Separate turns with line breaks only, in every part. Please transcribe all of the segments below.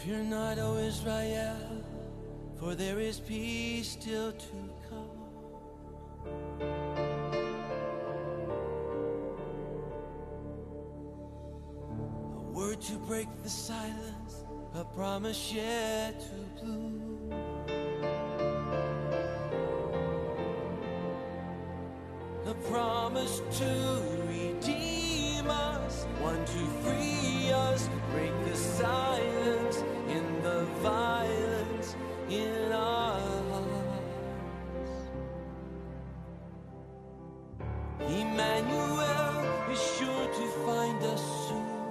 Fear not, O Israel, for there is peace still to come. A word to break the silence, a promise yet to bloom. A promise to redeem us, one to free us, break the silence in the violence in our hearts. Emmanuel is sure to find us soon.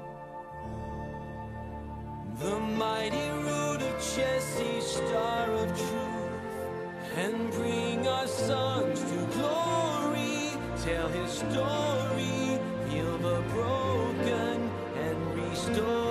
The mighty root of Jesse, star of truth, and bring our sons to glory. Tell his story, heal the broken and restore.